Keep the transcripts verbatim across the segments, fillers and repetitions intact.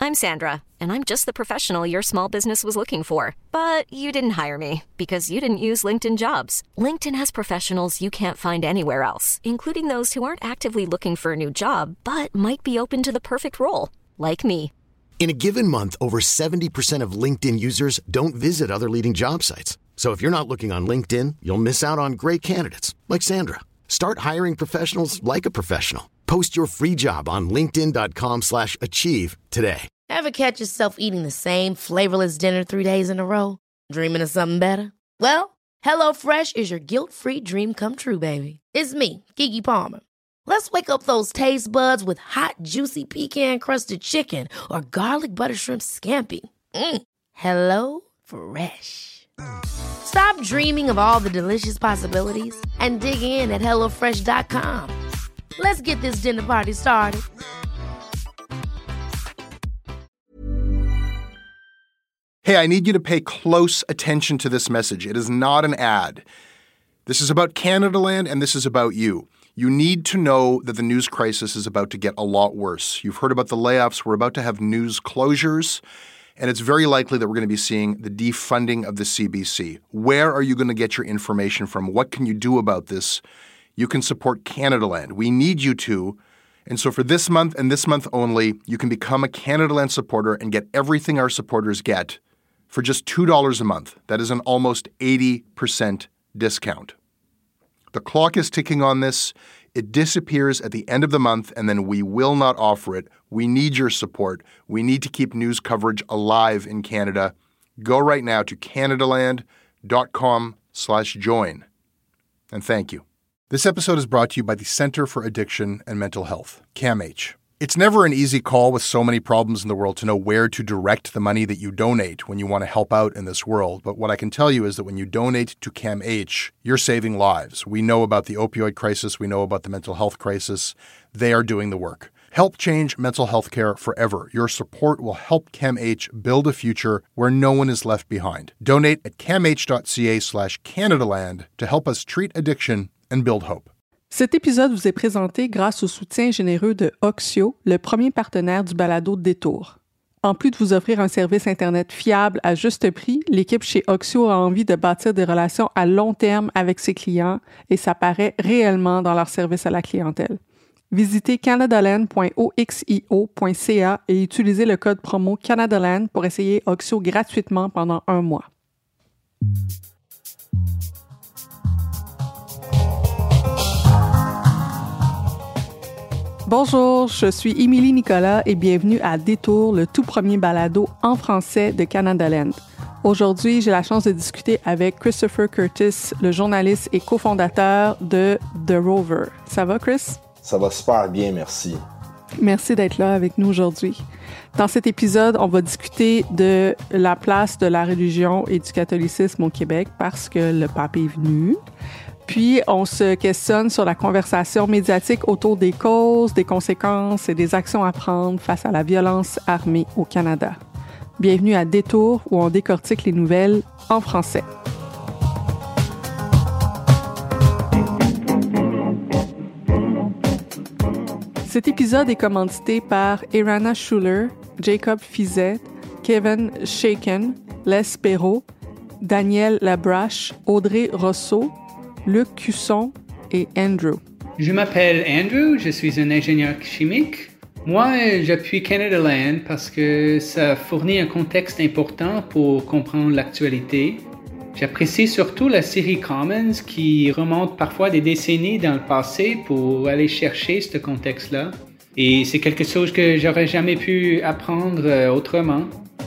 I'm Sandra, and I'm just the professional your small business was looking for. But you didn't hire me because you didn't use LinkedIn Jobs. LinkedIn has professionals you can't find anywhere else, including those who aren't actively looking for a new job, but might be open to the perfect role, like me. In a given month, over seventy percent of LinkedIn users don't visit other leading job sites. So if you're not looking on LinkedIn, you'll miss out on great candidates like Sandra. Start hiring professionals like a professional. Post your free job on linkedin.com slash achieve today. Ever catch yourself eating the same flavorless dinner three days in a row? Dreaming of something better? Well, HelloFresh is your guilt-free dream come true, baby. It's me, Keke Palmer. Let's wake up those taste buds with hot, juicy pecan-crusted chicken or garlic butter shrimp scampi. Mm. Hello Fresh. Stop dreaming of all the delicious possibilities and dig in at hello fresh dot com. Let's get this dinner party started. Hey, I need you to pay close attention to this message. It is not an ad. This is about Canadaland, and this is about you. You need to know that the news crisis is about to get a lot worse. You've heard about the layoffs. We're about to have news closures, and it's very likely that we're going to be seeing the defunding of the C B C. Where are you going to get your information from? What can you do about this? You can support Canadaland. We need you to. And so for this month and this month only, you can become a Canadaland supporter and get everything our supporters get for just two dollars a month. That is an almost eighty percent discount. The clock is ticking on this. It disappears at the end of the month, and then we will not offer it. We need your support. We need to keep news coverage alive in Canada. Go right now to canadaland.com slash join. And thank you. This episode is brought to you by the Centre for Addiction and Mental Health, CAMH. It's never an easy call with so many problems in the world to know where to direct the money that you donate when you want to help out in this world. But what I can tell you is that when you donate to CAMH, you're saving lives. We know about the opioid crisis. We know about the mental health crisis. They are doing the work. Help change mental health care forever. Your support will help CAMH build a future where no one is left behind. Donate at camh.ca slash Canadaland to help us treat addiction and build hope. Cet épisode vous est présenté grâce au soutien généreux de Oxio, le premier partenaire du balado Détour. En plus de vous offrir un service Internet fiable à juste prix, l'équipe chez Oxio a envie de bâtir des relations à long terme avec ses clients et ça paraît réellement dans leur service à la clientèle. Visitez canadaland point oxio point c a et utilisez le code promo Canadaland pour essayer Oxio gratuitement pendant un mois. Bonjour, je suis Émilie Nicolas et bienvenue à Détour, le tout premier balado en français de Canadaland. Aujourd'hui, j'ai la chance de discuter avec Christopher Curtis, le journaliste et cofondateur de The Rover. Ça va, Chris? Ça va super bien, merci. Merci d'être là avec nous aujourd'hui. Dans cet épisode, on va discuter de la place de la religion et du catholicisme au Québec parce que le pape est venu. Puis, on se questionne sur la conversation médiatique autour des causes, des conséquences et des actions à prendre face à la violence armée au Canada. Bienvenue à Détour, où on décortique les nouvelles en français. Cet épisode est commandité par Irana Schuller, Jacob Fizet, Kevin Shaken, Les Perrault, Daniel Labrache, Audrey Rousseau, Luc Cusson et Andrew. Je m'appelle Andrew, je suis un ingénieur chimique. Moi, j'appuie Canadaland parce que ça fournit un contexte important pour comprendre l'actualité. J'apprécie surtout la série Commons qui remonte parfois des décennies dans le passé pour aller chercher ce contexte-là. Et c'est quelque chose que j'aurais jamais pu apprendre autrement.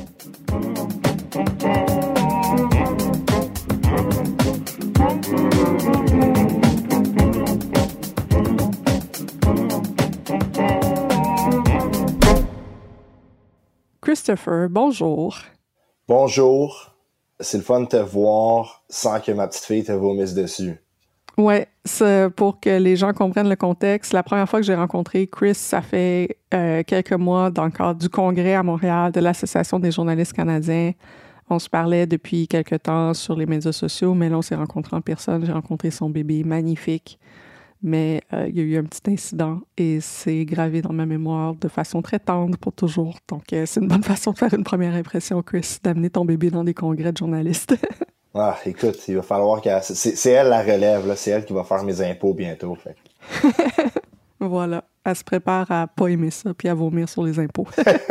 Christopher, bonjour. Bonjour. C'est le fun de te voir sans que ma petite fille te vomisse dessus. Ouais, c'est pour que les gens comprennent le contexte. La première fois que j'ai rencontré Chris, ça fait euh, quelques mois dans le cadre du congrès à Montréal de l'Association des journalistes canadiens. On se parlait depuis quelques temps sur les médias sociaux, mais là, on s'est rencontrés en personne. J'ai rencontré son bébé magnifique mais euh, il y a eu un petit incident et c'est gravé dans ma mémoire de façon très tendre pour toujours. Donc, euh, c'est une bonne façon de faire une première impression, Chris, d'amener ton bébé dans des congrès de journalistes. Ah, écoute, il va falloir qu'elle... C'est, c'est elle la relève, là. C'est elle qui va faire mes impôts bientôt. Fait. Voilà. Elle se prépare à pas aimer ça puis à vomir sur les impôts.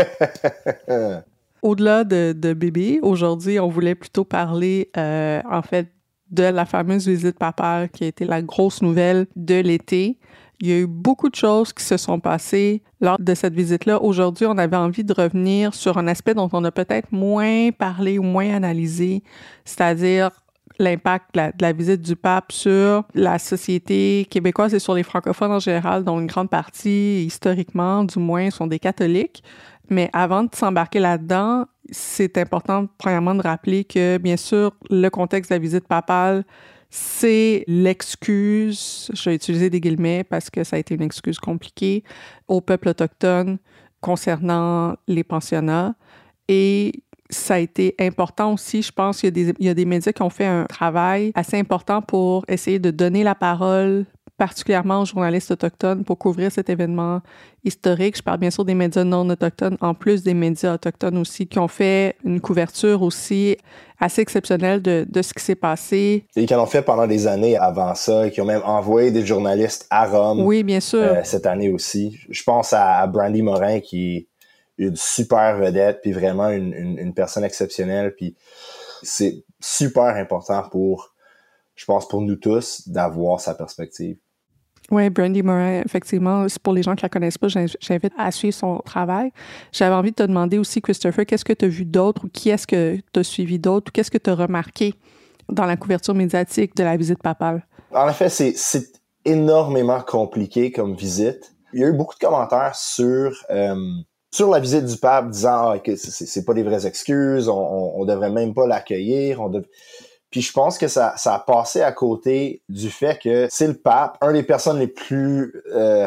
Au-delà de, de bébé, aujourd'hui, on voulait plutôt parler, euh, en fait, de la fameuse visite papale qui a été la grosse nouvelle de l'été. Il y a eu beaucoup de choses qui se sont passées lors de cette visite-là. Aujourd'hui, on avait envie de revenir sur un aspect dont on a peut-être moins parlé ou moins analysé, c'est-à-dire l'impact de la, de la visite du pape sur la société québécoise et sur les francophones en général, dont une grande partie, historiquement, du moins, sont des catholiques. Mais avant de s'embarquer là-dedans, c'est important, premièrement, de rappeler que, bien sûr, le contexte de la visite papale, c'est l'excuse, je vais utiliser des guillemets parce que ça a été une excuse compliquée, au peuple autochtone concernant les pensionnats. Et ça a été important aussi, je pense qu'il y a des, il y a des médias qui ont fait un travail assez important pour essayer de donner la parole particulièrement aux journalistes autochtones pour couvrir cet événement historique. Je parle bien sûr des médias non autochtones, en plus des médias autochtones aussi, qui ont fait une couverture aussi assez exceptionnelle de, de ce qui s'est passé. Et qui en ont fait pendant des années avant ça, et qui ont même envoyé des journalistes à Rome. Oui, bien sûr. Euh, cette année aussi. Je pense à, à Brandy Morin, qui est une super vedette, puis vraiment une, une, une personne exceptionnelle. Puis c'est super important pour, je pense, pour nous tous, d'avoir sa perspective. Oui, Brandy Morin, effectivement, c'est pour les gens qui la connaissent pas, j'invite à suivre son travail. J'avais envie de te demander aussi, Christopher, qu'est-ce que tu as vu d'autre ou qui est-ce que tu as suivi d'autre ou qu'est-ce que tu as remarqué dans la couverture médiatique de la visite papale? En effet, c'est, c'est énormément compliqué comme visite. Il y a eu beaucoup de commentaires sur, euh, sur la visite du pape disant ah, que c'est, c'est pas des vraies excuses, on, on, on devrait même pas l'accueillir, on dev... Puis je pense que ça, ça a passé à côté du fait que c'est le pape, un des personnes les plus euh,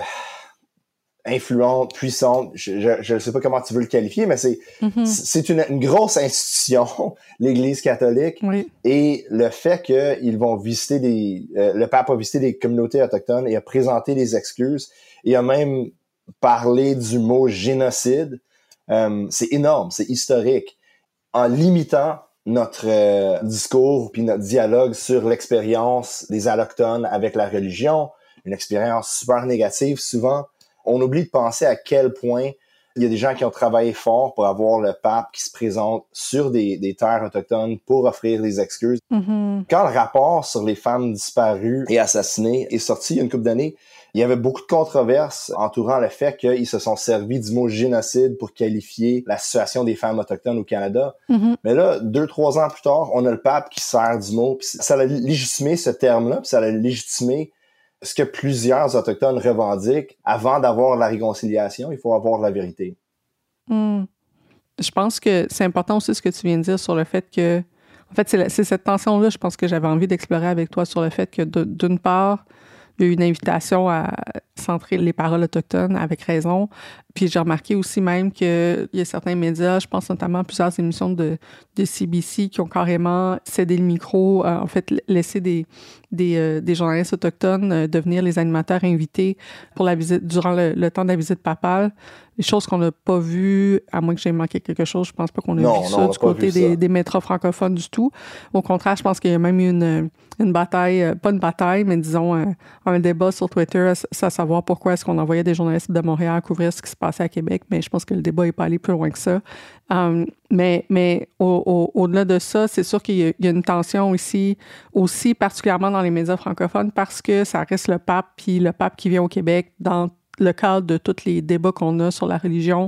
influentes, puissantes, je ne sais pas comment tu veux le qualifier, mais c'est, mm-hmm. c'est une, une grosse institution, l'Église catholique, oui. Et le fait qu'ils vont visiter des... Euh, le pape a visité des communautés autochtones et a présenté des excuses et a même parlé du mot génocide, euh, c'est énorme, c'est historique. En limitant notre euh, discours puis notre dialogue sur l'expérience des allochtones avec la religion, une expérience super négative souvent, on oublie de penser à quel point il y a des gens qui ont travaillé fort pour avoir le pape qui se présente sur des, des terres autochtones pour offrir des excuses. Mm-hmm. Quand le rapport sur les femmes disparues et assassinées est sorti il y a une couple d'années, il y avait beaucoup de controverses entourant le fait qu'ils se sont servis du mot génocide pour qualifier la situation des femmes autochtones au Canada. Mm-hmm. Mais là, deux, trois ans plus tard, on a le pape qui sert du mot. Puis ça a légitimé ce terme-là, puis ça a légitimé ce que plusieurs autochtones revendiquent. Avant d'avoir la réconciliation, il faut avoir la vérité. Mm. Je pense que c'est important aussi ce que tu viens de dire sur le fait que... En fait, c'est, la, c'est cette tension-là, je pense que j'avais envie d'explorer avec toi sur le fait que, de, d'une part, il y a eu une invitation à centrer les paroles autochtones, avec raison. Puis j'ai remarqué aussi même qu'il y a certains médias, je pense notamment à plusieurs émissions de, de C B C, qui ont carrément cédé le micro, euh, en fait, laissé des, des, euh, des journalistes autochtones euh, devenir les animateurs invités pour la visite, durant le, le temps de la visite papale. Des choses qu'on n'a pas vues, à moins que j'ai manqué quelque chose, je pense pas qu'on a non, vu non, ça du côté des, ça. des métros francophones du tout. Au contraire, je pense qu'il y a même eu une, une bataille, pas une bataille, mais disons un, un débat sur Twitter à, à savoir pourquoi est-ce qu'on envoyait des journalistes de Montréal à couvrir ce qui se passait à Québec, mais je pense que le débat n'est pas allé plus loin que ça. Um, mais mais au, au, au-delà de ça, c'est sûr qu'il y a, il y a une tension ici, aussi particulièrement dans les médias francophones, parce que ça reste le pape, puis le pape qui vient au Québec dans le cadre de tous les débats qu'on a sur la religion.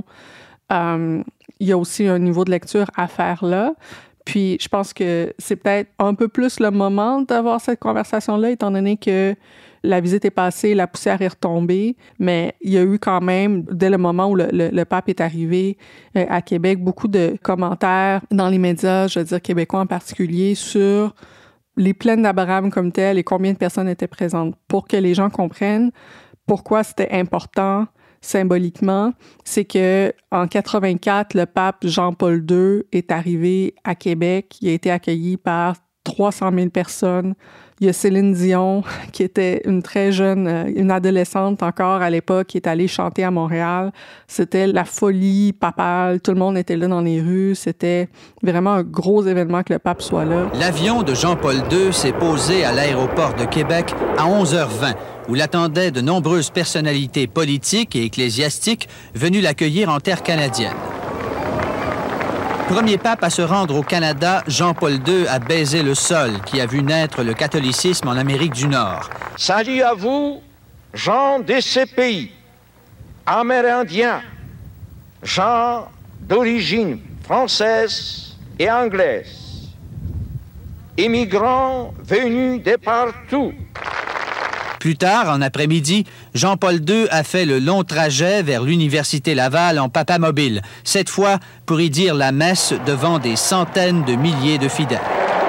Um, il y a aussi un niveau de lecture à faire là. Puis je pense que c'est peut-être un peu plus le moment d'avoir cette conversation-là, étant donné que la visite est passée, la poussière est retombée, mais il y a eu quand même, dès le moment où le, le, le pape est arrivé euh, à Québec, beaucoup de commentaires dans les médias, je veux dire québécois en particulier, sur les plaines d'Abraham comme telles et combien de personnes étaient présentes, pour que les gens comprennent pourquoi c'était important symboliquement. C'est que en quatre-vingt-quatre, le pape Jean-Paul deux est arrivé à Québec. Il a été accueilli par trois cent mille personnes. Il y a Céline Dion, qui était une très jeune, une adolescente encore à l'époque, qui est allée chanter à Montréal. C'était la folie papale. Tout le monde était là dans les rues. C'était vraiment un gros événement que le pape soit là. L'avion de Jean-Paul deux s'est posé à l'aéroport de Québec à onze heures vingt, où l'attendaient de nombreuses personnalités politiques et ecclésiastiques venues l'accueillir en terre canadienne. Premier pape à se rendre au Canada, Jean-Paul deux a baisé le sol qui a vu naître le catholicisme en Amérique du Nord. Salut à vous, gens de ces pays, amérindiens, gens d'origine française et anglaise, immigrants venus de partout. Plus tard, en après-midi, Jean-Paul deux a fait le long trajet vers l'Université Laval en papamobile, cette fois pour y dire la messe devant des centaines de milliers de fidèles.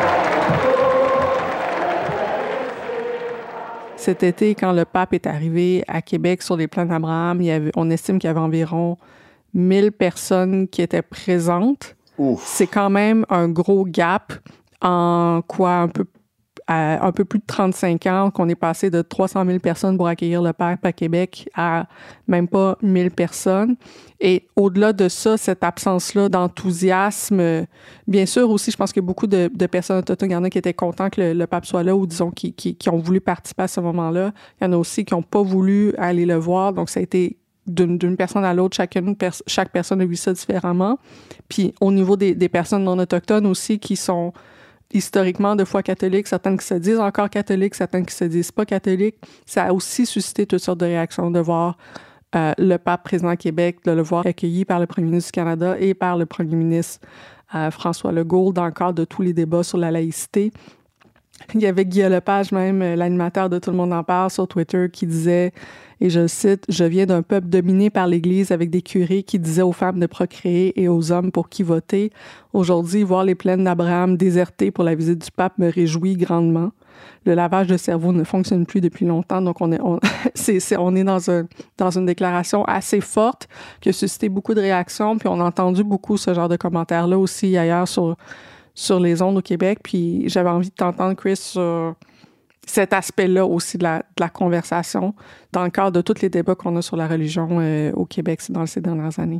Cet été, quand le pape est arrivé à Québec sur les plaines d'Abraham, il y avait, on estime qu'il y avait environ mille personnes qui étaient présentes. Ouf. C'est quand même un gros gap en quoi un peu à un peu plus de trente-cinq ans, qu'on est passé de trois cent mille personnes pour accueillir le pape à Québec à même pas mille personnes. Et au-delà de ça, cette absence-là d'enthousiasme, bien sûr aussi, je pense qu'il y a beaucoup de, de personnes autochtones, il y en a qui étaient contents que le, le pape soit là ou disons qui, qui, qui ont voulu participer à ce moment-là. Il y en a aussi qui n'ont pas voulu aller le voir, donc ça a été d'une, d'une personne à l'autre, chacune, pers- chaque personne a vu ça différemment. Puis au niveau des, des personnes non autochtones aussi qui sont historiquement de foi catholique, certaines qui se disent encore catholiques, certaines qui se disent pas catholiques. Ça a aussi suscité toutes sortes de réactions de voir euh, le pape présent à Québec, de le voir accueilli par le premier ministre du Canada et par le premier ministre euh, François Legault dans le cadre de tous les débats sur la laïcité. Il y avait Guillaume Lepage, même l'animateur de Tout le monde en parle sur Twitter, qui disait, et je le cite, « Je viens d'un peuple dominé par l'Église avec des curés qui disaient aux femmes de procréer et aux hommes pour qui voter. Aujourd'hui, voir les plaines d'Abraham désertées pour la visite du pape me réjouit grandement. Le lavage de cerveau ne fonctionne plus depuis longtemps, donc on est, on, c'est, c'est, on est dans, un, dans une déclaration assez forte qui a suscité beaucoup de réactions, puis on a entendu beaucoup ce genre de commentaires-là aussi ailleurs sur... sur les ondes au Québec, puis j'avais envie de t'entendre, Chris, sur cet aspect-là aussi de la, de la conversation dans le cadre de tous les débats qu'on a sur la religion euh, au Québec dans ces dernières années.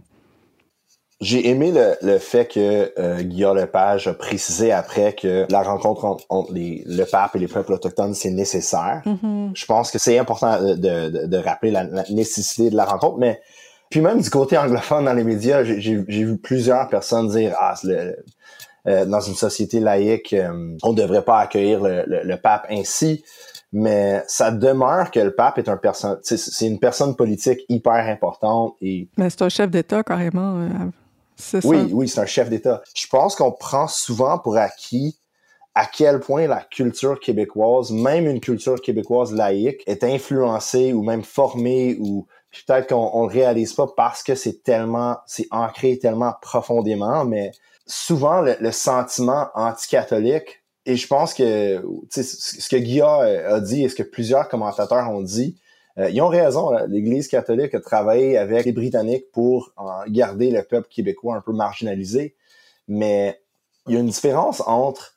J'ai aimé le, le fait que euh, Guillaume Lepage a précisé après que la rencontre entre, entre les, le pape et les peuples autochtones, c'est nécessaire. Mm-hmm. Je pense que c'est important de, de, de rappeler la, la nécessité de la rencontre, mais puis même du côté anglophone dans les médias, j'ai, j'ai, j'ai vu plusieurs personnes dire « Ah, c'est le... » Euh, dans une société laïque, euh, on ne devrait pas accueillir le, le, le pape ainsi, mais ça demeure que le pape est un personne, c'est une personne politique hyper importante et. Mais c'est un chef d'État carrément. Euh, c'est oui, ça. oui, c'est un chef d'État. Je pense qu'on prend souvent pour acquis à quel point la culture québécoise, même une culture québécoise laïque, est influencée ou même formée ou peut-être qu'on on le réalise pas parce que c'est tellement, c'est ancré tellement profondément, mais souvent, le, le sentiment anti-catholique, et je pense que ce que Guilla a dit et ce que plusieurs commentateurs ont dit, euh, ils ont raison. Là, l'Église catholique a travaillé avec les Britanniques pour en garder le peuple québécois un peu marginalisé, mais il y a une différence entre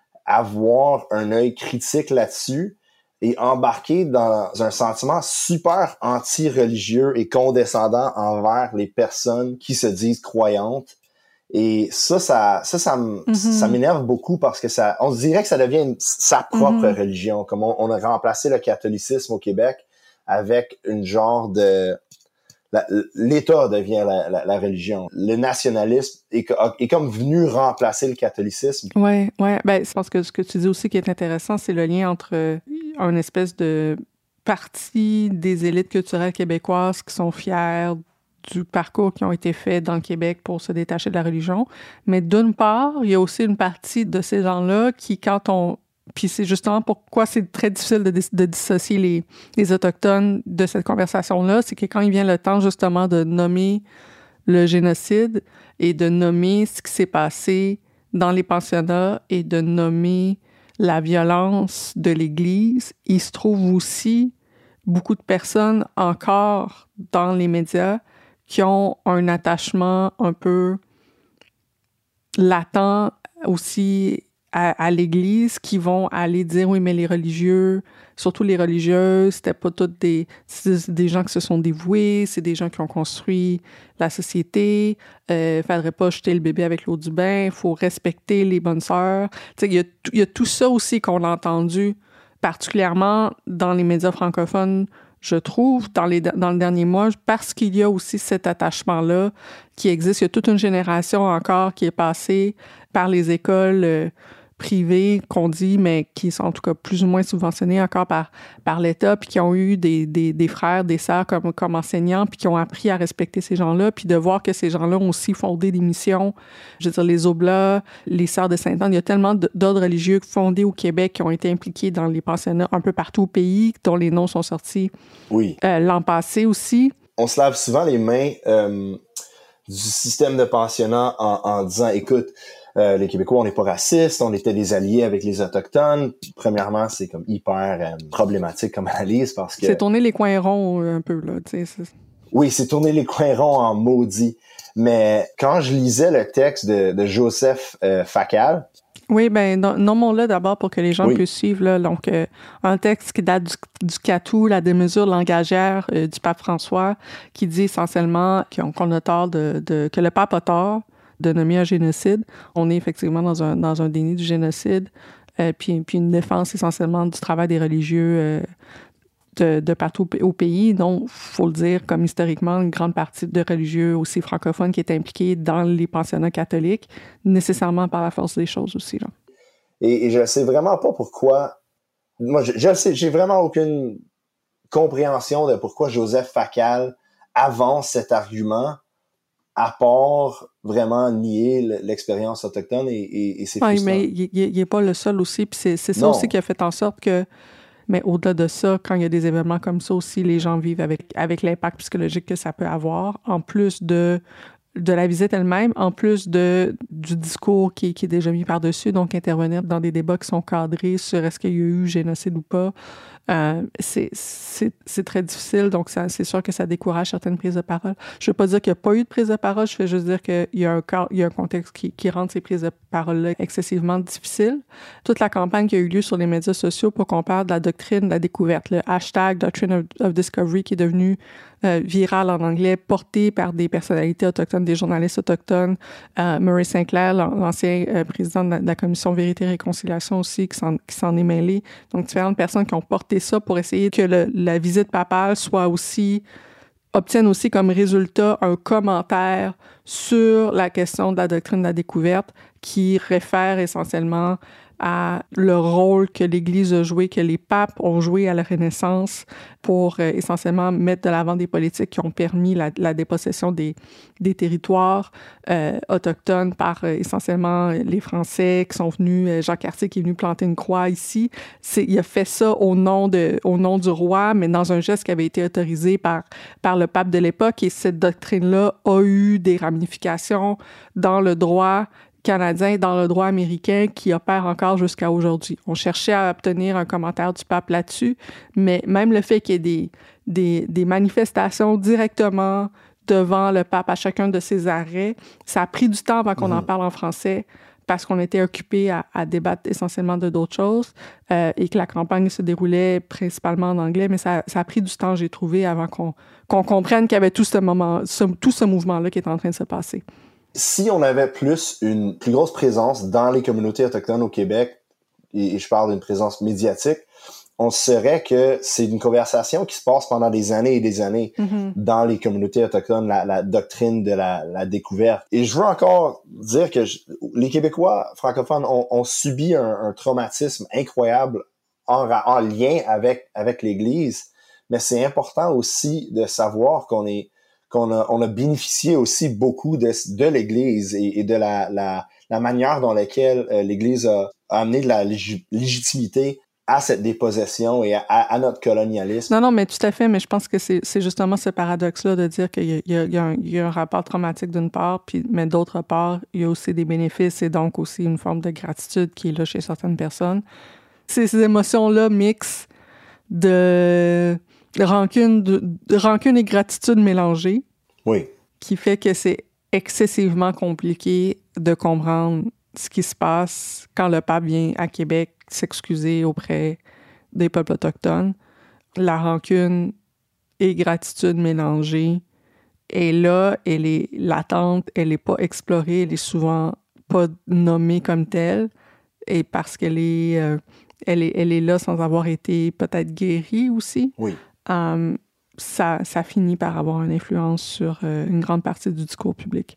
avoir un œil critique là-dessus et embarquer dans un sentiment super anti-religieux et condescendant envers les personnes qui se disent croyantes. Et ça, ça, ça, ça, mm-hmm. ça m'énerve beaucoup parce que ça, on se dirait que ça devient une, sa propre mm-hmm. religion. Comme on, on a remplacé le catholicisme au Québec avec une genre de, la, l'État devient la, la, la religion. Le nationalisme est, est comme venu remplacer le catholicisme. Ouais, ouais. Ben, je pense que ce que tu dis aussi qui est intéressant, c'est le lien entre une espèce de partie des élites culturelles québécoises qui sont fières du parcours qui ont été faits dans le Québec pour se détacher de la religion. Mais d'une part, il y a aussi une partie de ces gens-là qui, quand on... Puis c'est justement pourquoi c'est très difficile de, de dissocier les, les Autochtones de cette conversation-là, c'est que quand il vient le temps justement de nommer le génocide et de nommer ce qui s'est passé dans les pensionnats et de nommer la violence de l'Église, il se trouve aussi beaucoup de personnes encore dans les médias qui ont un attachement un peu latent aussi à, à l'Église qui vont aller dire oui, mais les religieux, surtout les religieuses, c'était pas toutes des, c'est des gens qui se sont dévoués, c'est des gens qui ont construit la société. Euh, faudrait pas jeter le bébé avec l'eau du bain. Faut respecter les bonnes sœurs. Tu sais, il y a, il y a tout ça aussi qu'on a entendu, particulièrement dans les médias francophones. Je trouve, dans, les, dans le dernier mois, parce qu'il y a aussi cet attachement-là qui existe. Il y a toute une génération encore qui est passée par les écoles euh, privées, qu'on dit, mais qui sont en tout cas plus ou moins subventionnées encore par, par l'État, puis qui ont eu des, des, des frères, des sœurs comme, comme enseignants, puis qui ont appris à respecter ces gens-là, puis de voir que ces gens-là ont aussi fondé des missions. Je veux dire, les Oblats, les Sœurs de Sainte-Anne, il y a tellement d'ordres religieux fondés au Québec qui ont été impliqués dans les pensionnats un peu partout au pays, dont les noms sont sortis oui. euh, l'an passé aussi. On se lave souvent les mains euh, du système de pensionnat en, en disant, écoute, Euh, les Québécois, on n'est pas racistes, on était des alliés avec les Autochtones. Premièrement, c'est comme hyper euh, problématique comme analyse parce que... C'est tourner les coins ronds un peu, là, tu sais. Oui, c'est tourner les coins ronds en maudit. Mais quand je lisais le texte de, de Joseph euh, Facal... Oui, bien, nommons-le d'abord pour que les gens oui. puissent suivre, là. Donc, euh, un texte qui date du, du Catou, la démesure langagière euh, du pape François, qui dit essentiellement qu'on, qu'on a tort de, de... que le pape a tort de nommer un génocide. On est effectivement dans un, dans un déni du génocide, euh, puis, puis une défense essentiellement du travail des religieux euh, de, de partout au pays. Donc, il faut le dire, comme historiquement, une grande partie de religieux aussi francophones qui étaient impliqués dans les pensionnats catholiques, nécessairement par la force des choses aussi. Là. Et, et je ne sais vraiment pas pourquoi... Moi, je, je sais, j'ai vraiment aucune compréhension de pourquoi Joseph Facal avance cet argument à part vraiment nier l'expérience autochtone et, et, et c'est oui, frustrant. Mais il n'est pas le seul aussi. Puis c'est, c'est ça non. aussi qui a fait en sorte que, mais au-delà de ça, quand il y a des événements comme ça aussi, les gens vivent avec, avec l'impact psychologique que ça peut avoir, en plus de, de la visite elle-même, en plus de, du discours qui, qui est déjà mis par-dessus, donc intervenir dans des débats qui sont cadrés sur est-ce qu'il y a eu génocide ou pas. Euh, c'est, c'est, c'est très difficile, donc ça, c'est sûr que ça décourage certaines prises de parole. Je ne veux pas dire qu'il n'y a pas eu de prise de parole, je fais juste dire qu'il y a un, il y a un contexte qui, qui rend ces prises de parole-là excessivement difficiles. Toute la campagne qui a eu lieu sur les médias sociaux pour qu'on parle de la doctrine de la découverte, le hashtag Doctrine of, of Discovery qui est devenu euh, viral en anglais, porté par des personnalités autochtones, des journalistes autochtones, euh, Murray Sinclair, l'ancien euh, président de la, de la Commission Vérité et Réconciliation aussi, qui s'en, qui s'en est mêlé. Donc, différentes personnes qui ont porté ça pour essayer que le, la visite papale soit aussi, obtienne aussi comme résultat un commentaire sur la question de la doctrine de la découverte qui réfère essentiellement à le rôle que l'Église a joué, que les papes ont joué à la Renaissance pour euh, essentiellement mettre de l'avant des politiques qui ont permis la, la dépossession des, des territoires euh, autochtones par euh, essentiellement les Français qui sont venus, euh, Jacques Cartier qui est venu planter une croix ici. C'est, il a fait ça au nom, de, au nom du roi, mais dans un geste qui avait été autorisé par, par le pape de l'époque. Et cette doctrine-là a eu des ramifications dans le droit canadien, dans le droit américain qui opère encore jusqu'à aujourd'hui. On cherchait à obtenir un commentaire du pape là-dessus, mais même le fait qu'il y ait des, des, des manifestations directement devant le pape à chacun de ses arrêts, ça a pris du temps avant qu'on mmh. en parle en français parce qu'on était occupé à, à débattre essentiellement de d'autres choses euh, et que la campagne se déroulait principalement en anglais, mais ça, ça a pris du temps, j'ai trouvé, avant qu'on, qu'on comprenne qu'il y avait tout ce moment, ce, tout ce mouvement-là qui est en train de se passer. Si on avait plus une plus grosse présence dans les communautés autochtones au Québec, et je parle d'une présence médiatique, on saurait que c'est une conversation qui se passe pendant des années et des années mm-hmm. dans les communautés autochtones, la, la doctrine de la, la découverte. Et je veux encore dire que je, les Québécois francophones ont, ont subi un, un traumatisme incroyable en, en lien avec, avec l'Église, mais c'est important aussi de savoir qu'on est qu'on a, on a bénéficié aussi beaucoup de, de l'Église et, et de la, la, la manière dans laquelle euh, l'Église a, a amené de la lég- légitimité à cette dépossession et à, à notre colonialisme. Non, non, mais tout à fait, mais je pense que c'est, c'est justement ce paradoxe-là de dire qu'il y a, il y a, il y a, un, il y a un rapport traumatique d'une part, puis, mais d'autre part, il y a aussi des bénéfices et donc aussi une forme de gratitude qui est là chez certaines personnes. C'est ces émotions-là mixent de... rancune, de, de rancune et gratitude mélangées. Oui. Qui fait que c'est excessivement compliqué de comprendre ce qui se passe quand le pape vient à Québec s'excuser auprès des peuples autochtones. La rancune et gratitude mélangées est là, elle est latente, elle n'est pas explorée, elle est souvent pas nommée comme telle, et parce qu'elle est, euh, elle est, elle est là sans avoir été peut-être guérie aussi. Oui. Um, ça, ça finit par avoir une influence sur euh, une grande partie du discours public.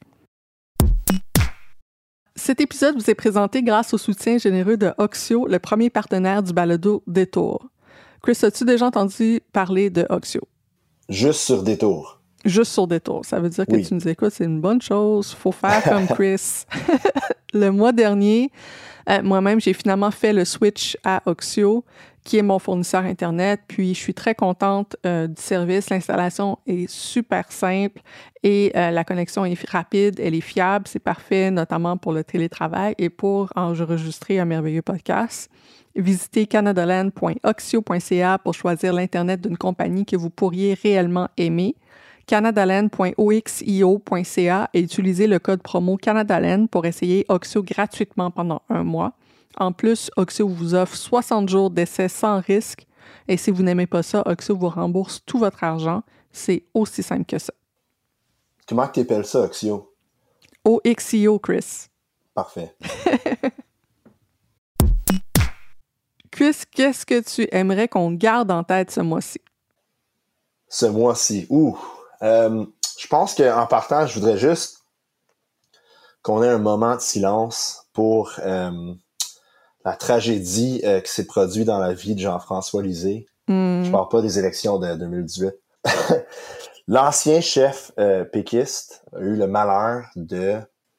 Cet épisode vous est présenté grâce au soutien généreux de Oxio, le premier partenaire du balado Détour. Chris, as-tu déjà entendu parler de Oxio? Juste sur Détour. Juste sur Détour. Ça veut dire que oui. tu nous écoutes, c'est une bonne chose. Faut faire comme Chris. Le mois dernier, euh, moi-même, j'ai finalement fait le switch à Oxio, qui est mon fournisseur Internet. Puis, je suis très contente euh, du service. L'installation est super simple et euh, la connexion est rapide, elle est fiable. C'est parfait, notamment pour le télétravail et pour enregistrer un merveilleux podcast. Visitez canadaland point oxio point c a pour choisir l'Internet d'une compagnie que vous pourriez réellement aimer. canadaland point oxio point c a et utilisez le code promo Canadaland pour essayer Oxio gratuitement pendant un mois. En plus, Oxio vous offre soixante jours d'essai sans risque. Et si vous n'aimez pas ça, Oxio vous rembourse tout votre argent. C'est aussi simple que ça. Comment tu appelles ça, Oxio? O X I O, Chris. Parfait. Chris, qu'est-ce que tu aimerais qu'on garde en tête ce mois-ci? Ce mois-ci? Ouh! Euh, je pense qu'en partant, je voudrais juste qu'on ait un moment de silence pour... Euh, la tragédie euh, qui s'est produite dans la vie de Jean-François Lisée. Mm. Je parle pas des élections de deux mille dix-huit. L'ancien chef euh, péquiste a eu le malheur de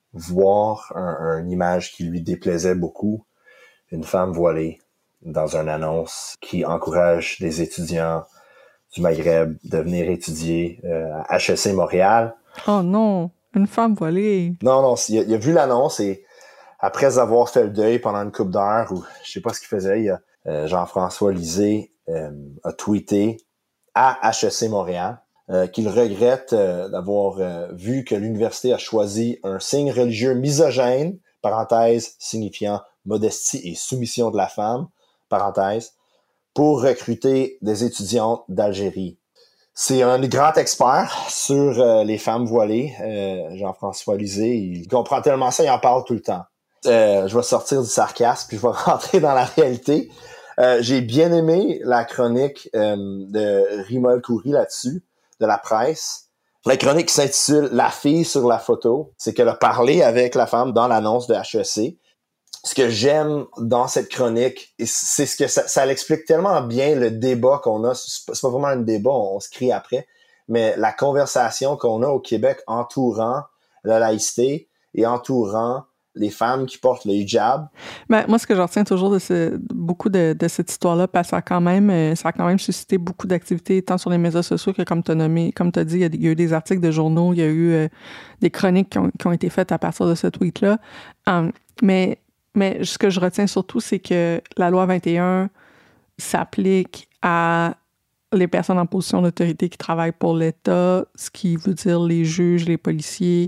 voir un, une image qui lui déplaisait beaucoup, une femme voilée dans une annonce qui encourage les étudiants du Maghreb de venir étudier euh, à H E C Montréal. Oh non, une femme voilée. Non, non, il a, il a vu l'annonce et après avoir fait le deuil pendant une couple d'heures, ou je sais pas ce qu'il faisait, il y a, euh, Jean-François Lisée euh, a tweeté à H E C Montréal euh, qu'il regrette euh, d'avoir euh, vu que l'université a choisi un signe religieux misogène, parenthèse, signifiant modestie et soumission de la femme, parenthèse, pour recruter des étudiantes d'Algérie. C'est un grand expert sur euh, les femmes voilées, euh, Jean-François Lisée. Il comprend tellement ça, il en parle tout le temps. Euh, je vais sortir du sarcasme puis je vais rentrer dans la réalité. Euh, j'ai bien aimé la chronique euh, de Rima El-Khoury là-dessus, de la presse. La chronique s'intitule « La fille sur la photo ». C'est qu'elle a parlé avec la femme dans l'annonce de H E C. Ce que j'aime dans cette chronique, c'est ce que ça, ça l'explique tellement bien le débat qu'on a. C'est pas vraiment un débat, on, on se crie après, mais la conversation qu'on a au Québec entourant la laïcité et entourant les femmes qui portent le hijab. Ben, moi, ce que je retiens toujours de ce, beaucoup de, de cette histoire-là, parce que ça a quand même, ça a quand même suscité beaucoup d'activités, tant sur les médias sociaux que, comme tu as nommé, comme tu as dit, il y, a, il y a eu des articles de journaux, il y a eu euh, des chroniques qui ont, qui ont été faites à partir de ce tweet-là. Um, mais, mais ce que je retiens surtout, c'est que la loi vingt et un s'applique à les personnes en position d'autorité qui travaillent pour l'État, ce qui veut dire les juges, les policiers.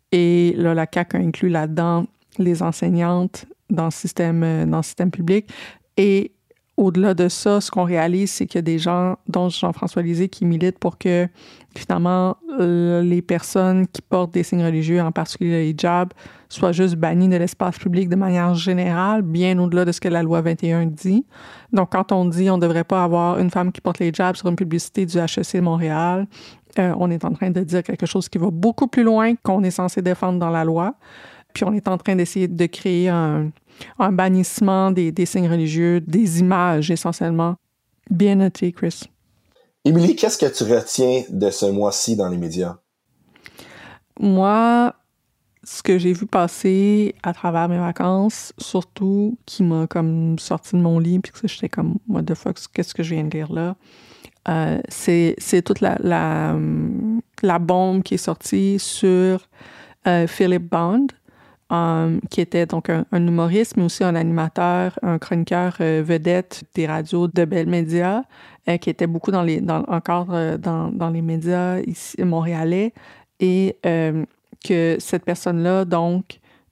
Et là, la C A Q a inclus là-dedans les enseignantes dans le système, dans le système public. Et au-delà de ça, ce qu'on réalise, c'est qu'il y a des gens, dont Jean-François Lisée, qui militent pour que, finalement, les personnes qui portent des signes religieux, en particulier le hijab, soient juste bannies de l'espace public de manière générale, bien au-delà de ce que la loi vingt et un dit. Donc, quand on dit on ne devrait pas avoir une femme qui porte le hijab sur une publicité du H E C de Montréal, Euh, on est en train de dire quelque chose qui va beaucoup plus loin qu'on est censé défendre dans la loi. Puis on est en train d'essayer de créer un, un bannissement des, des signes religieux, des images essentiellement. Bien noté, Chris. Émilie, qu'est-ce que tu retiens de ce mois-ci dans les médias? Moi, ce que j'ai vu passer à travers mes vacances, surtout, qui m'a comme sorti de mon lit, puis que j'étais comme, what the fuck, qu'est-ce que je viens de lire là? Euh, c'est, c'est toute la, la, la bombe qui est sortie sur euh, Philip Bond, um, qui était donc un, un humoriste, mais aussi un animateur, un chroniqueur euh, vedette des radios de Bell Media, euh, qui était beaucoup dans les, dans, encore euh, dans, dans les médias ici montréalais, et euh, que cette personne-là, donc,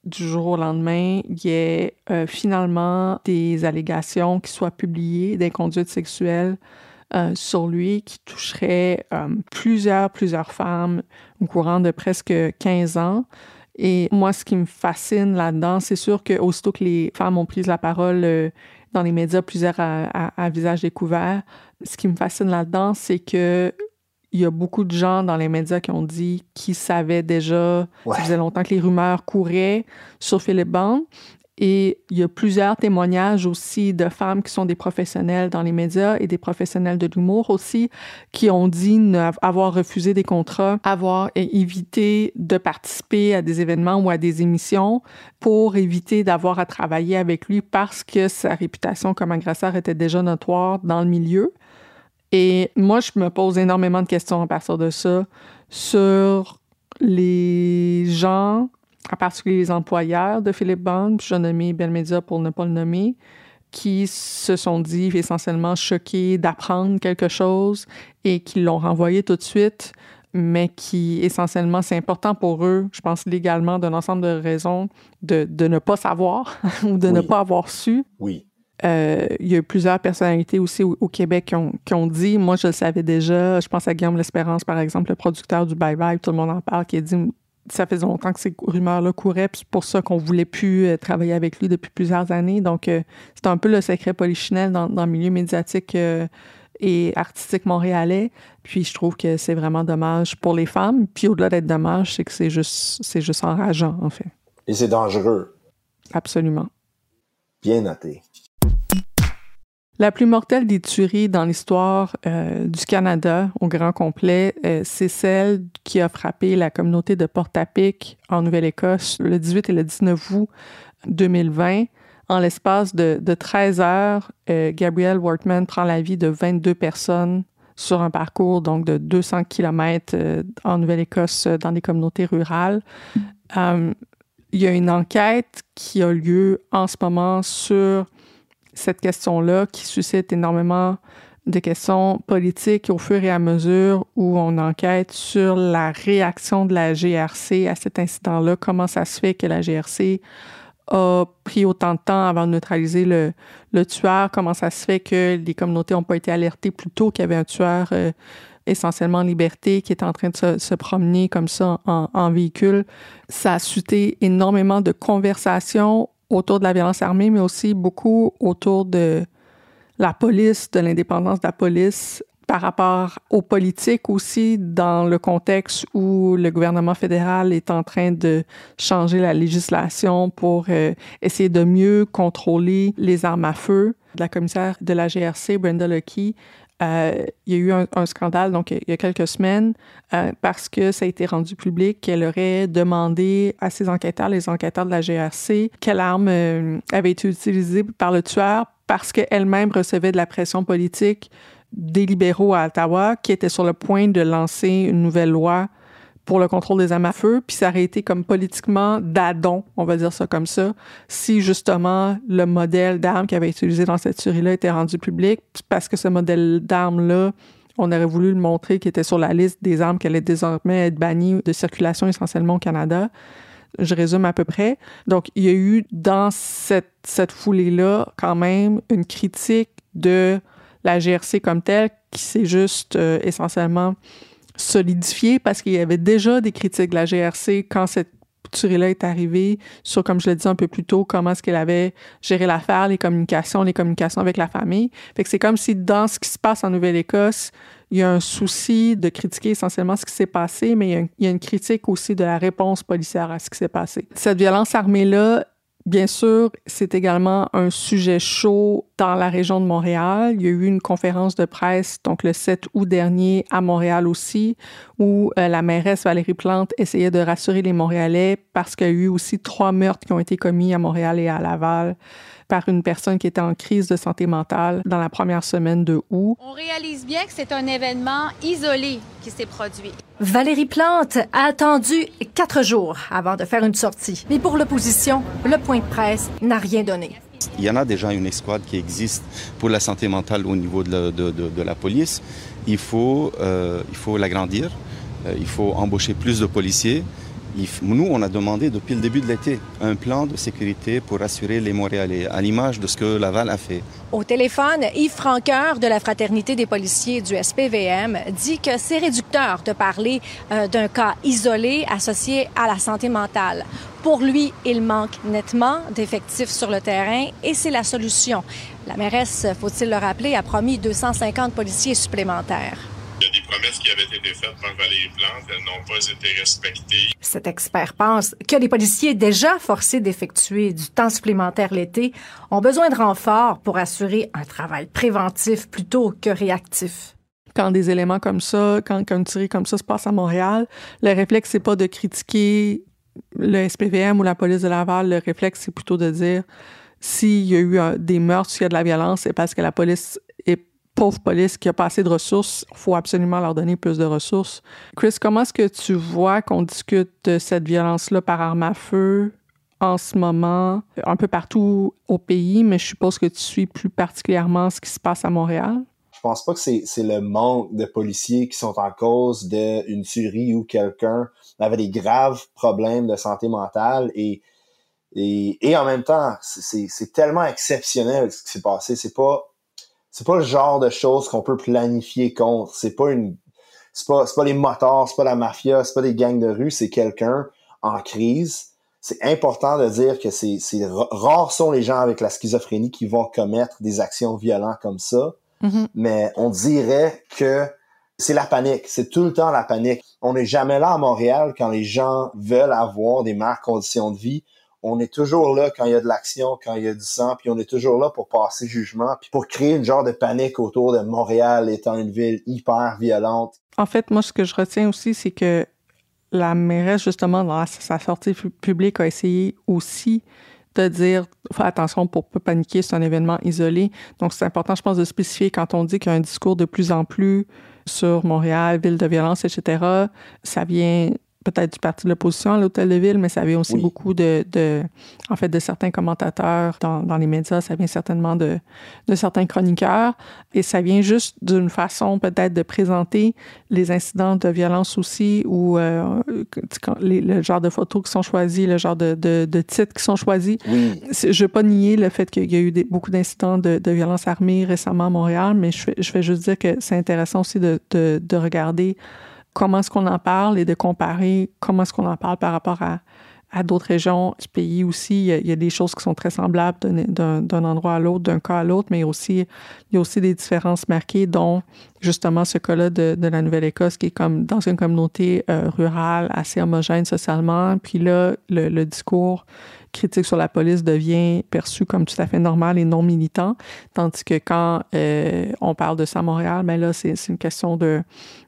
du jour au lendemain, il y ait euh, finalement des allégations qui soient publiées d'inconduite sexuelle euh, sur lui qui toucheraient euh, plusieurs, plusieurs femmes au courant de presque quinze ans. Et moi, ce qui me fascine là-dedans, c'est sûr qu'aussitôt que les femmes ont pris la parole euh, dans les médias, plusieurs à, à, à visage découvert, ce qui me fascine là-dedans, c'est que il y a beaucoup de gens dans les médias qui ont dit qu'ils savaient déjà, ouais. Ça faisait longtemps que les rumeurs couraient sur Philip Bond. Et il y a plusieurs témoignages aussi de femmes qui sont des professionnels dans les médias et des professionnels de l'humour aussi, qui ont dit avoir refusé des contrats, avoir évité de participer à des événements ou à des émissions pour éviter d'avoir à travailler avec lui parce que sa réputation comme agresseur était déjà notoire dans le milieu. Et moi, je me pose énormément de questions à partir de ça sur les gens, en particulier les employeurs de Philip Bond, puis je nommé Bell Media pour ne pas le nommer, qui se sont dit essentiellement choqués d'apprendre quelque chose et qui l'ont renvoyé tout de suite, mais qui, essentiellement, c'est important pour eux, je pense légalement, d'un ensemble de raisons, de, de ne pas savoir ou de oui. ne pas avoir su. Oui. Euh, il y a plusieurs personnalités aussi au, au Québec qui ont, qui ont dit, moi je le savais déjà, je pense à Guillaume L'Espérance, par exemple, le producteur du Bye Bye, tout le monde en parle, qui a dit, ça faisait longtemps que ces rumeurs-là couraient, puis c'est pour ça qu'on voulait plus euh, travailler avec lui depuis plusieurs années. Donc, euh, c'est un peu le secret polichinelle dans, dans le milieu médiatique euh, et artistique montréalais. Puis, je trouve que c'est vraiment dommage pour les femmes. Puis, au-delà d'être dommage, c'est que c'est juste, c'est juste enrageant, en fait. Et c'est dangereux. Absolument. Bien noté. La plus mortelle des tueries dans l'histoire euh, du Canada au grand complet, euh, c'est celle qui a frappé la communauté de Portapique en Nouvelle-Écosse le dix-huit et le dix-neuf août deux mille vingt. En l'espace de, de treize heures, euh, Gabrielle Wortman prend la vie de vingt-deux personnes sur un parcours donc de deux cents kilomètres euh, en Nouvelle-Écosse dans des communautés rurales. Euh, il y a une enquête qui a lieu en ce moment sur cette question-là qui suscite énormément de questions politiques au fur et à mesure où on enquête sur la réaction de la G R C à cet incident-là. Comment ça se fait que la G R C a pris autant de temps avant de neutraliser le, le tueur? Comment ça se fait que les communautés n'ont pas été alertées plus tôt qu'il y avait un tueur euh, essentiellement en liberté qui était en train de se, se promener comme ça en, en véhicule? Ça a suscité énormément de conversations autour de la violence armée, mais aussi beaucoup autour de la police, de l'indépendance de la police par rapport aux politiques aussi, dans le contexte où le gouvernement fédéral est en train de changer la législation pour euh, essayer de mieux contrôler les armes à feu. La commissaire de la G R C, Brenda Luckie, Euh, il y a eu un, un scandale, donc il y a quelques semaines, euh, parce que ça a été rendu public qu'elle aurait demandé à ses enquêteurs, les enquêteurs de la G R C, quelle arme euh, avait été utilisée par le tueur parce qu'elle-même recevait de la pression politique des libéraux à Ottawa qui étaient sur le point de lancer une nouvelle loi pour le contrôle des armes à feu, puis ça aurait été comme politiquement d'adon, on va dire ça comme ça, si justement le modèle d'arme qui avait été utilisé dans cette tuerie-là était rendu public, parce que ce modèle d'arme-là, on aurait voulu le montrer qu'il était sur la liste des armes qui allaient désormais être bannies de circulation essentiellement au Canada. Je résume à peu près. Donc, il y a eu dans cette, cette foulée-là quand même une critique de la G R C comme telle qui s'est juste euh, essentiellement solidifié parce qu'il y avait déjà des critiques de la G R C quand cette tuerie-là est arrivée sur, comme je l'ai dit un peu plus tôt, comment est-ce qu'elle avait géré l'affaire, les communications, les communications avec la famille. Fait que c'est comme si dans ce qui se passe en Nouvelle-Écosse, il y a un souci de critiquer essentiellement ce qui s'est passé, mais il y a, un, il y a une critique aussi de la réponse policière à ce qui s'est passé. Cette violence armée-là, bien sûr, c'est également un sujet chaud dans la région de Montréal. Il y a eu une conférence de presse, donc le sept août dernier, à Montréal aussi, où euh, la mairesse Valérie Plante essayait de rassurer les Montréalais parce qu'il y a eu aussi trois meurtres qui ont été commis à Montréal et à Laval par une personne qui était en crise de santé mentale dans la première semaine de août. On réalise bien que c'est un événement isolé qui s'est produit. Valérie Plante a attendu quatre jours avant de faire une sortie. Mais pour l'opposition, le point de presse n'a rien donné. Il y en a déjà une escouade qui existe pour la santé mentale au niveau de la, de, de, de la police. Il faut, euh, il faut l'agrandir, euh, il faut embaucher plus de policiers Nous, on a demandé depuis le début de l'été un plan de sécurité pour assurer les Montréalais, à l'image de ce que Laval a fait. Au téléphone, Yves Franqueur de la Fraternité des policiers du S P V M dit que c'est réducteur de parler euh, d'un cas isolé associé à la santé mentale. Pour lui, il manque nettement d'effectifs sur le terrain et c'est la solution. La mairesse, faut-il le rappeler, a promis deux cent cinquante policiers supplémentaires. Il y a des promesses qui avaient été faites par Valérie Plante, elles n'ont pas été respectées. Cet expert pense que les policiers déjà forcés d'effectuer du temps supplémentaire l'été ont besoin de renforts pour assurer un travail préventif plutôt que réactif. Quand des éléments comme ça, quand, quand une tuerie comme ça se passe à Montréal, le réflexe, c'est pas de critiquer le S P V M ou la police de Laval. Le réflexe, c'est plutôt de dire s'il y a eu un, des meurtres, s'il y a de la violence, c'est parce que la police est pauvre police qui a pas assez de ressources, il faut absolument leur donner plus de ressources. Chris, comment est-ce que tu vois qu'on discute de cette violence-là par arme à feu en ce moment, un peu partout au pays, mais je suppose que tu suis plus particulièrement ce qui se passe à Montréal? Je pense pas que c'est, c'est le manque de policiers qui sont en cause d'une tuerie où quelqu'un avait des graves problèmes de santé mentale et, et, et en même temps, c'est, c'est, c'est tellement exceptionnel ce qui s'est passé. C'est pas C'est pas le genre de choses qu'on peut planifier contre. C'est pas une, c'est pas, c'est pas les motards, c'est pas la mafia, c'est pas des gangs de rue, c'est quelqu'un en crise. C'est important de dire que c'est, c'est rares sont les gens avec la schizophrénie qui vont commettre des actions violentes comme ça. Mm-hmm. Mais on dirait que c'est la panique. C'est tout le temps la panique. On n'est jamais là à Montréal quand les gens veulent avoir des meilleures conditions de vie. On est toujours là quand il y a de l'action, quand il y a du sang, puis on est toujours là pour passer jugement, puis pour créer une genre de panique autour de Montréal étant une ville hyper violente. En fait, moi, ce que je retiens aussi, c'est que la mairesse, justement, dans sa sortie publique, a essayé aussi de dire « Fais attention pour ne pas paniquer, c'est un événement isolé ». Donc, c'est important, je pense, de spécifier quand on dit qu'il y a un discours de plus en plus sur Montréal, ville de violence, et cetera. Ça vient peut-être du parti de l'opposition à l'Hôtel de Ville, mais ça vient aussi oui. beaucoup de, de, en fait, de certains commentateurs dans, dans les médias. Ça vient certainement de, de certains chroniqueurs. Et ça vient juste d'une façon peut-être de présenter les incidents de violence aussi, ou euh, les, le genre de photos qui sont choisies, le genre de, de, de titres qui sont choisis. Oui. Je ne veux pas nier le fait qu'il y a eu des, beaucoup d'incidents de, de violence armée récemment à Montréal, mais je, je vais juste dire que c'est intéressant aussi de, de, de regarder comment est-ce qu'on en parle et de comparer comment est-ce qu'on en parle par rapport à, à d'autres régions du pays aussi. Il y, a, il y a des choses qui sont très semblables d'un, d'un, d'un endroit à l'autre, d'un cas à l'autre, mais aussi, il y a aussi des différences marquées, dont justement ce cas-là de, de la Nouvelle-Écosse qui est comme dans une communauté euh, rurale assez homogène socialement. Puis là, le, le discours critique sur la police devient perçu comme tout à fait normal et non militant, tandis que quand euh, on parle de ça à Montréal, ben là, c'est, c'est une question de,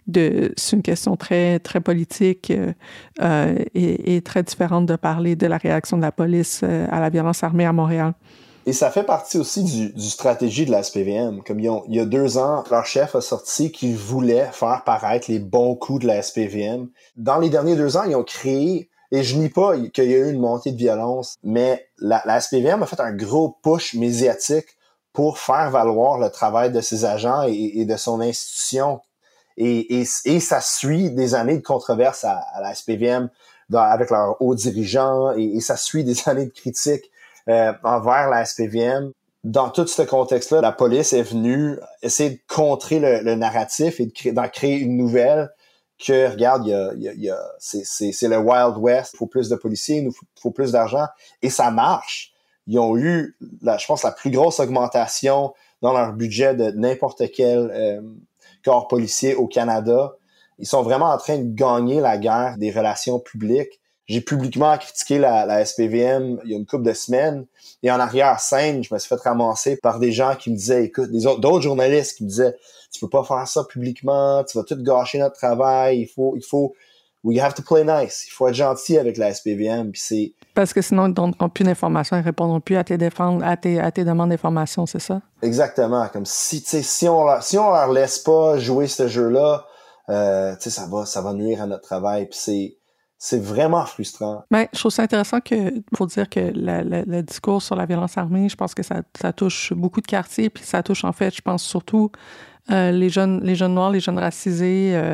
de c'est une question très, très politique euh, et, et très différente de parler de la réaction de la police euh, à la violence armée à Montréal. Et ça fait partie aussi du, du stratégie de la S P V M. Comme ils ont, il y a deux ans, leur chef a sorti qu'il voulait faire paraître les bons coups de la S P V M. Dans les derniers deux ans, ils ont créé, et je nie pas qu'il y a eu une montée de violence, mais la, la S P V M a fait un gros push médiatique pour faire valoir le travail de ses agents et, et de son institution. Et, et, et ça suit des années de controverses à, à la S P V M dans, avec leurs hauts dirigeants, et, et ça suit des années de critiques euh, envers la S P V M. Dans tout ce contexte-là, la police est venue essayer de contrer le, le narratif et de créer, d'en créer une nouvelle que, regarde, il y a, il y a, il y a, c'est, c'est, c'est le Wild West, il faut plus de policiers, il nous faut, faut plus d'argent, et ça marche. Ils ont eu, la, je pense, la plus grosse augmentation dans leur budget de n'importe quel euh, corps policier au Canada. Ils sont vraiment en train de gagner la guerre des relations publiques. J'ai publiquement critiqué la, la S P V M il y a une couple de semaines, et en arrière-scène, je me suis fait ramasser par des gens qui me disaient, écoute, des autres, d'autres journalistes qui me disaient, tu peux pas faire ça publiquement, tu vas tout gâcher notre travail, il faut, il faut, we have to play nice, il faut être gentil avec la S P V M, puis c'est... Parce que sinon, ils ne donneront plus d'informations, ils ne répondront plus à tes, défenses, à tes, à tes demandes d'informations, c'est ça? Exactement, comme si, tu sais, si on leur, si on leur laisse pas jouer ce jeu-là, euh, tu sais, ça va, ça va nuire à notre travail, puis c'est... C'est vraiment frustrant. Ben, je trouve ça intéressant que, faut dire que la, la, le discours sur la violence armée, je pense que ça, ça touche beaucoup de quartiers, puis ça touche en fait, je pense surtout euh, les jeunes, les jeunes noirs, les jeunes racisés, euh,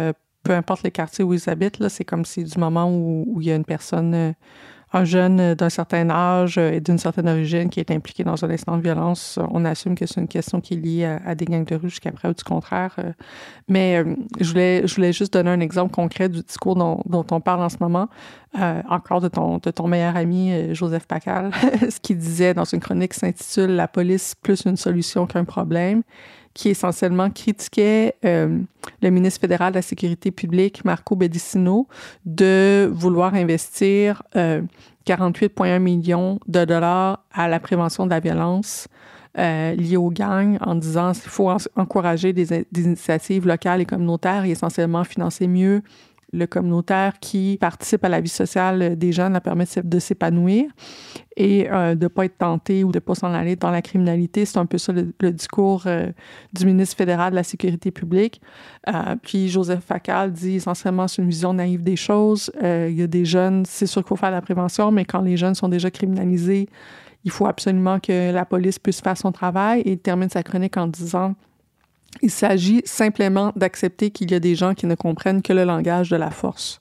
peu importe le quartier où ils habitent, là, c'est comme si du moment où, où il y a une personne, euh, un jeune d'un certain âge et d'une certaine origine qui est impliqué dans un incident de violence, on assume que c'est une question qui est liée à, à des gangs de rue jusqu'à preuve du contraire. Mais euh, je, voulais, je voulais juste donner un exemple concret du discours dont, dont on parle en ce moment, euh, encore de ton, de ton meilleur ami, euh, Joseph Facal, ce qu'il disait dans une chronique qui s'intitule « La police plus une solution qu'un problème », qui essentiellement critiquait euh, le ministre fédéral de la Sécurité publique, Marco Pedicino, de vouloir investir euh, quarante-huit virgule un millions de dollars à la prévention de la violence euh, liée aux gangs, en disant qu'il faut en- encourager des, des initiatives locales et communautaires et essentiellement financer mieux le communautaire qui participe à la vie sociale des jeunes, leur permet de s'épanouir et euh, de ne pas être tenté ou de ne pas s'en aller dans la criminalité. C'est un peu ça le, le discours euh, du ministre fédéral de la Sécurité publique. Euh, puis Joseph Facal dit essentiellement c'est une vision naïve des choses. Euh, il y a des jeunes, c'est sûr qu'il faut faire de la prévention, mais quand les jeunes sont déjà criminalisés, il faut absolument que la police puisse faire son travail. Et il termine sa chronique en disant il s'agit simplement d'accepter qu'il y a des gens qui ne comprennent que le langage de la force.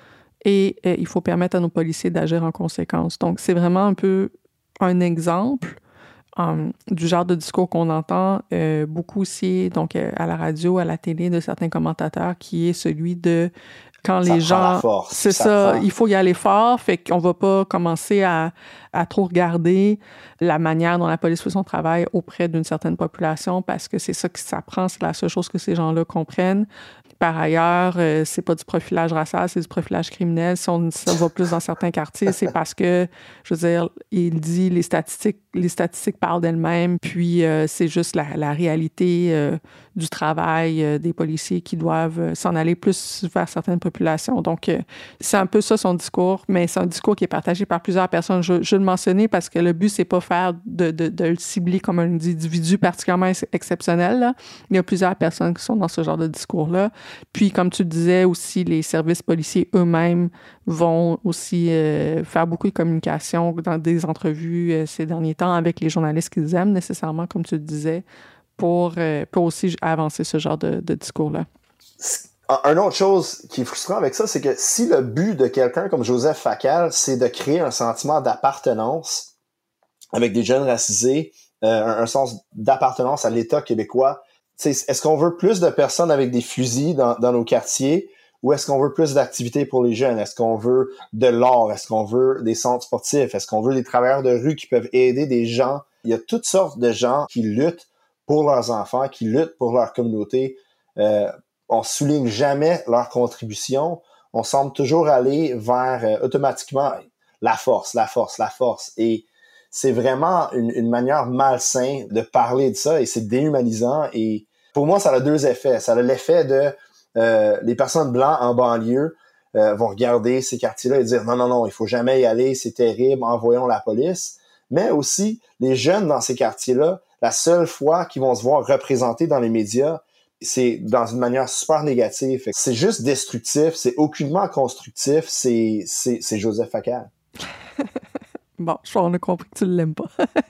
Et euh, il faut permettre à nos policiers d'agir en conséquence. Donc, c'est vraiment un peu un exemple um, du genre de discours qu'on entend euh, beaucoup aussi donc, euh, à la radio, à la télé, de certains commentateurs, qui est celui de quand ça les gens... La force, c'est ça, ça il faut y aller fort, fait qu'on va pas commencer à, à trop regarder la manière dont la police fait son travail auprès d'une certaine population parce que c'est ça que ça prend, c'est la seule chose que ces gens-là comprennent. Par ailleurs, euh, c'est pas du profilage racial, c'est du profilage criminel. Si on, si on va plus dans certains quartiers, c'est parce que, je veux dire, il dit les statistiques, les statistiques parlent d'elles-mêmes, puis euh, c'est juste la, la réalité euh, du travail euh, des policiers qui doivent euh, s'en aller plus vers certaines populations. Donc, euh, c'est un peu ça son discours, mais c'est un discours qui est partagé par plusieurs personnes. Je, je le mentionnais parce que le but, c'est pas faire de, de, de le cibler comme un individu particulièrement ex- exceptionnel. Là. Il y a plusieurs personnes qui sont dans ce genre de discours-là. Puis, comme tu le disais aussi, les services policiers eux-mêmes vont aussi euh, faire beaucoup de communication dans des entrevues euh, ces derniers temps avec les journalistes qu'ils aiment nécessairement, comme tu le disais, pour, euh, pour aussi avancer ce genre de, de discours-là. Une autre chose qui est frustrant avec ça, c'est que si le but de quelqu'un comme Joseph Facal, c'est de créer un sentiment d'appartenance avec des jeunes racisés, euh, un, un sens d'appartenance à l'État québécois, t'sais, est-ce qu'on veut plus de personnes avec des fusils dans, dans nos quartiers ou est-ce qu'on veut plus d'activités pour les jeunes? Est-ce qu'on veut de l'art? Est-ce qu'on veut des centres sportifs? Est-ce qu'on veut des travailleurs de rue qui peuvent aider des gens? Il y a toutes sortes de gens qui luttent pour leurs enfants, qui luttent pour leur communauté. Euh, on souligne jamais leur contribution. On semble toujours aller vers euh, automatiquement la force, la force, la force. Et c'est vraiment une, une manière malsaine de parler de ça et c'est déhumanisant. Et pour moi, ça a deux effets. Ça a l'effet de euh, les personnes blanches en banlieue euh, vont regarder ces quartiers-là et dire non, non, non, il faut jamais y aller, c'est terrible, envoyons la police. Mais aussi, les jeunes dans ces quartiers-là, la seule fois qu'ils vont se voir représentés dans les médias, c'est dans une manière super négative. C'est juste destructif, c'est aucunement constructif, c'est, c'est, c'est Joseph Facal. Bon, je crois qu'on a compris que tu ne l'aimes pas.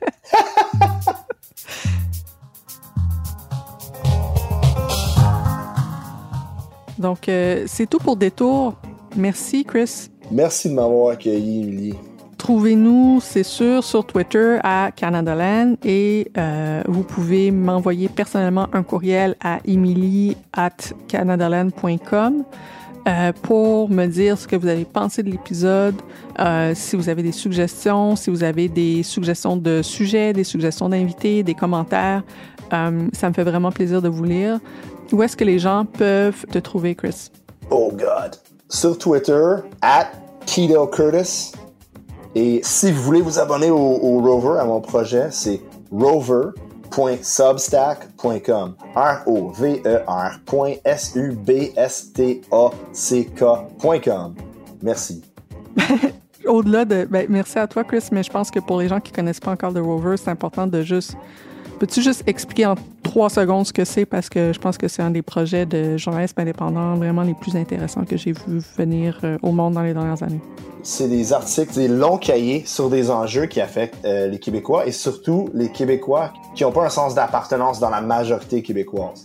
Donc, euh, c'est tout pour Détour. Merci, Chris. Merci de m'avoir accueilli, Émilie. Trouvez-nous, c'est sûr, sur Twitter à Canadaland et euh, vous pouvez m'envoyer personnellement un courriel à emily at canadaland point com euh, pour me dire ce que vous avez pensé de l'épisode, euh, si vous avez des suggestions, si vous avez des suggestions de sujets, des suggestions d'invités, des commentaires. Euh, ça me fait vraiment plaisir de vous lire. Où est-ce que les gens peuvent te trouver, Chris? Oh God! Sur Twitter, at Keto Curtis. Et si vous voulez vous abonner au, au Rover, à mon projet, c'est rover point substack point com. R O V E R point S U B S T A C K point com. Merci. Au-delà de... Ben, merci à toi, Chris, mais je pense que pour les gens qui ne connaissent pas encore le Rover, c'est important de juste... Peux-tu juste expliquer en trois secondes ce que c'est? Parce que je pense que c'est un des projets de journalisme indépendant vraiment les plus intéressants que j'ai vu venir euh, au monde dans les dernières années. C'est des articles, des longs cahiers sur des enjeux qui affectent euh, les Québécois et surtout les Québécois qui n'ont pas un sens d'appartenance dans la majorité québécoise.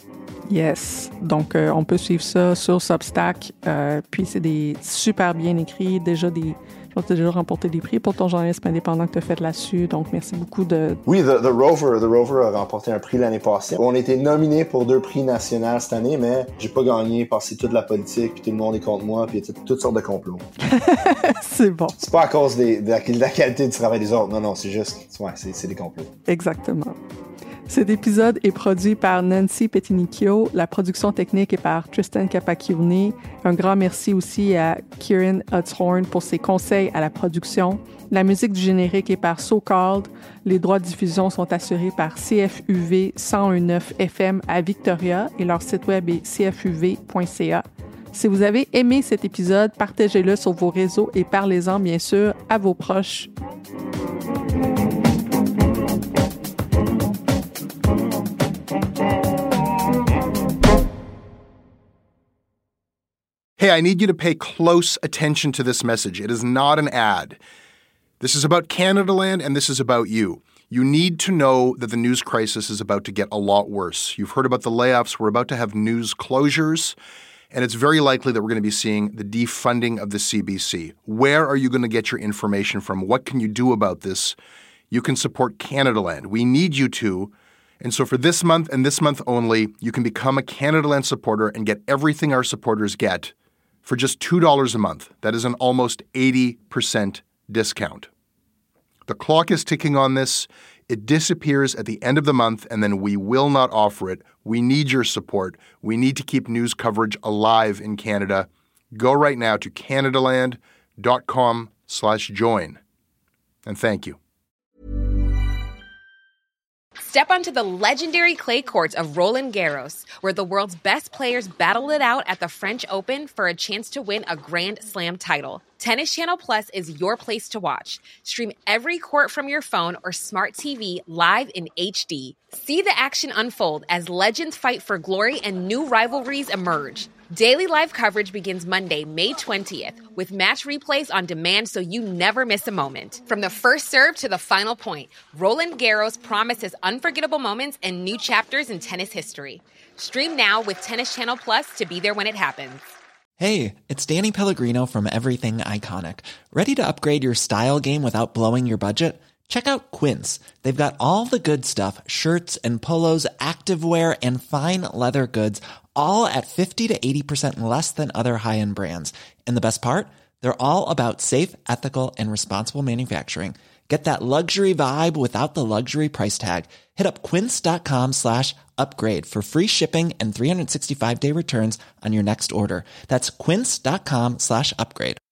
Yes. Donc, euh, on peut suivre ça sur Substack. Euh, puis, c'est des super bien écrits. Déjà, des, je pense déjà remporté des prix pour ton journalisme indépendant que tu as fait là-dessus. Donc, merci beaucoup de... Oui, The, The Rover. The Rover a remporté un prix l'année passée. On a été nominé pour deux prix nationaux cette année, mais j'ai pas gagné parce que c'est toute la politique, puis tout le monde est contre moi, puis il y a toutes sortes de complots. C'est bon. C'est pas à cause des, de, la, de la qualité du travail des autres. Non, non, c'est juste... Ouais, c'est, c'est des complots. Exactement. Cet épisode est produit par Nancy Petinicchio. La production technique est par Tristan Capacchione. Un grand merci aussi à Kieran Hudshorn pour ses conseils à la production. La musique du générique est par So Called. Les droits de diffusion sont assurés par C F U V cent un neuf F M à Victoria et leur site web est c f u v point c a. Si vous avez aimé cet épisode, partagez-le sur vos réseaux et parlez-en bien sûr à vos proches. Hey, I need you to pay close attention to this message. It is not an ad. This is about Canadaland, and this is about you. You need to know that the news crisis is about to get a lot worse. You've heard about the layoffs. We're about to have news closures, and it's very likely that we're going to be seeing the defunding of the C B C. Where are you going to get your information from? What can you do about this? You can support Canadaland. We need you to. And so for this month and this month only, you can become a Canadaland supporter and get everything our supporters get for just two dollars a month. That is an almost eighty percent discount. The clock is ticking on this. It disappears at the end of the month, and then we will not offer it. We need your support. We need to keep news coverage alive in Canada. Go right now to canadaland.com slash join. And thank you. Step onto the legendary clay courts of Roland Garros, where the world's best players battle it out at the French Open for a chance to win a Grand Slam title. Tennis Channel Plus is your place to watch. Stream every court from your phone or smart T V live in H D. See the action unfold as legends fight for glory and new rivalries emerge. Daily live coverage begins Monday, May twentieth, with match replays on demand so you never miss a moment. From the first serve to the final point, Roland Garros promises unforgettable moments and new chapters in tennis history. Stream now with Tennis Channel Plus to be there when it happens. Hey, it's Danny Pellegrino from Everything Iconic. Ready to upgrade your style game without blowing your budget? Check out Quince. They've got all the good stuff, shirts and polos, activewear, and fine leather goods, all at fifty to eighty percent less than other high-end brands. And the best part? They're all about safe, ethical, and responsible manufacturing. Get that luxury vibe without the luxury price tag. Hit up quince.com slash upgrade for free shipping and three sixty-five day returns on your next order. That's quince.com slash upgrade.